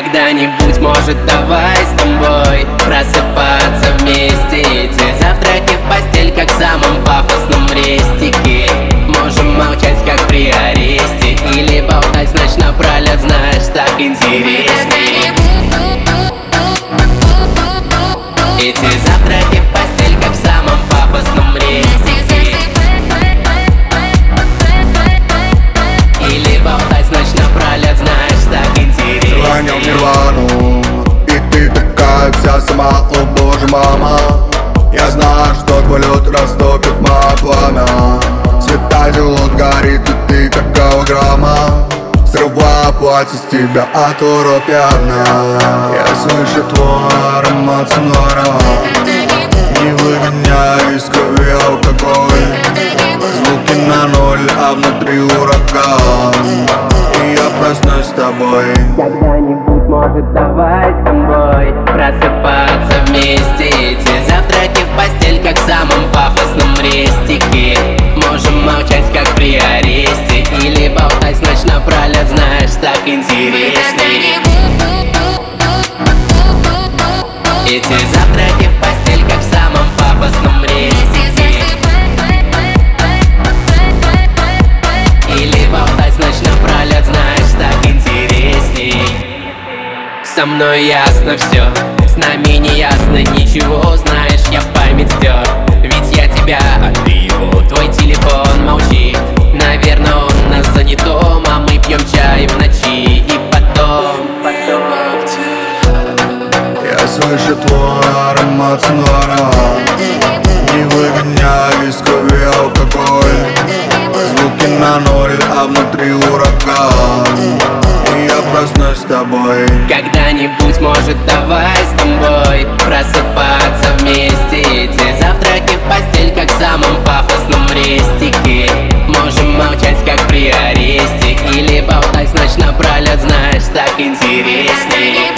Когда-нибудь, может, давай с тобой просыпаться вместе. Эти завтраки в постель, как в самом пафосном рестике. Можем молчать, как при аресте, или болтать ночь напролет, знаешь, так интереснее. Эти завтраки в постель, как в самом пафосном рестике. Или болтать ночь напролет, знаешь, так интереснее. Звонил в Нирвану, и ты такая вся сама, о боже, мама. Я знаю, что твой лед растопит мое пламя. Светозелот горит, и ты как голограмма. Срываю платье с тебя от уропьяна. Я слышу твой аромат сонора. Не выгоняй из крови алкоголь. Звуки на ноль, а внутри ураган. И я проснусь с тобой. Когда-нибудь, может, давай с тобой просыпаться вместе. Эти завтраки в постель, как в самом пафосном рестике. Можем молчать, как при аресте, или болтать ночь напролет, знаешь, так интереснее. Эти завтраки в постель, как в самом пафосном рестике. Или болтать ночь напролет, знаешь, так интересней. Со мной ясно все, с нами не ясно ничего. Знаешь, я память стер, ведь я тебя, а ты его. Твой телефон молчит, наверное, он на занятом. А мы пьем чай в ночи, и потом. Я слышу твой аромат сонора. Не выгоняй из крови алкоголь. Звуки на ноль, а внутри ураган. И я проснусь с тобой. Когда-нибудь, может, давай с тобой просыпаться вместе. Эти завтраки в постель, как в самом пафосном рестике. Можем молчать, как при аресте, или болтать ночь напролет, знаешь, так интереснее.